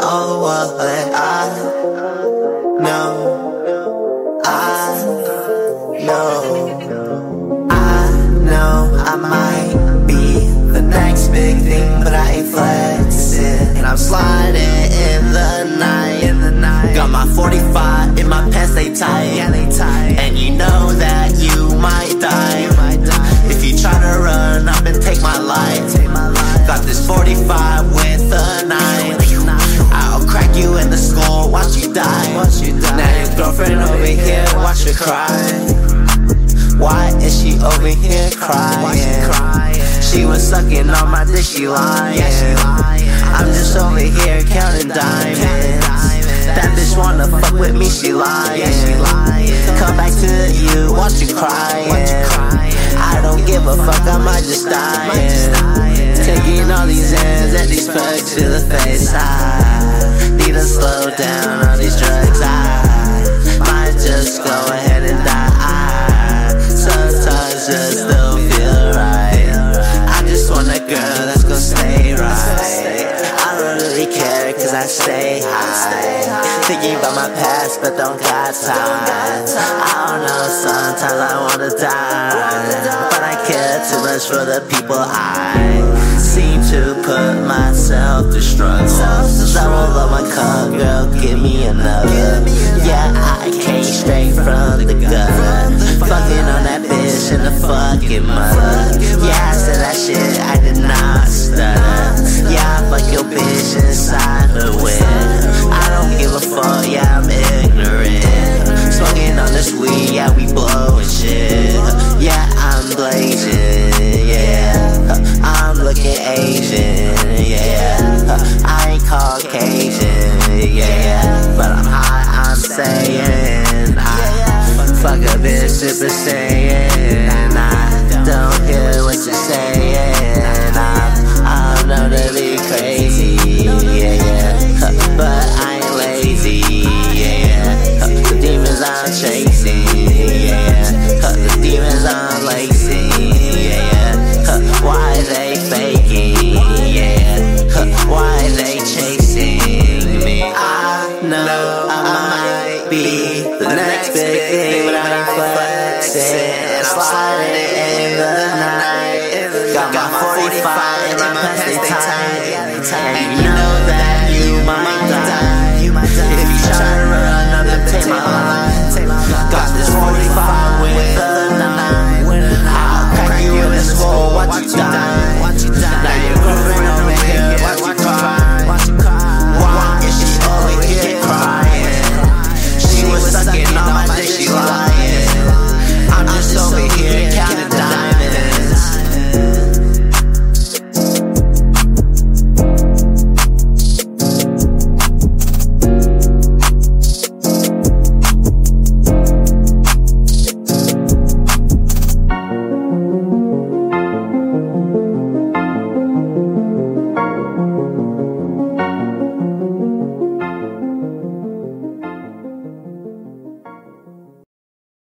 Oh, what I know, I know I might be the next big thing, but I ain't flexing. And I'm sliding in the night. Got my 45 in my pants, they tight. Yeah, they tight. And you know that you might die if you try to run up and take my life. Got this 45 with a knife. I'll crack you in the skull, watch you die. Now your girlfriend over here, watch her cry. Why is she over here crying? She was sucking on my dick, she lying. I'm just over here counting diamonds. That bitch wanna fuck with me, she lying. Come back to you, watch you crying. I don't give a fuck, I might just die. Taking all these hands and these perks to the face. I need to slow down on these drugs. I might just go ahead and die. Sometimes just don't feel right. I just want a girl that's gonna stay right. I don't really care cause I stay high. Thinking about my past but don't got time. I don't know, sometimes I wanna die, but I care too much for the people I seem to put myself through struggles. Double up my cup, girl, give me another. Yeah, I came straight from the gutter. Fucking on that bitch in the fucking mother. Yeah, I said that shit, I did not stutter. Yeah, I fuck your bitch inside the whip. I don't give a fuck, yeah, I'm ignorant. Smoking on this weed, yeah, we blowin' shit. Yeah, I'm blazing, yeah. I'm looking Asian, yeah. I ain't Caucasian, yeah. But I'm high, I'm saying I fuck a bitch, super saying I don't hear what you're saying. I'm known to be crazy, yeah. But I ain't lazy, yeah. The demons I'm chasing, yeah. The demons I'm lacing, yeah. Why they faking, yeah. Why they chasing me? I know I might be the next big thing, but I ain't flexing. I'm sliding in the night. Got my 45 in my pants, they tight. And you know that you might die if you try to run up and take my life.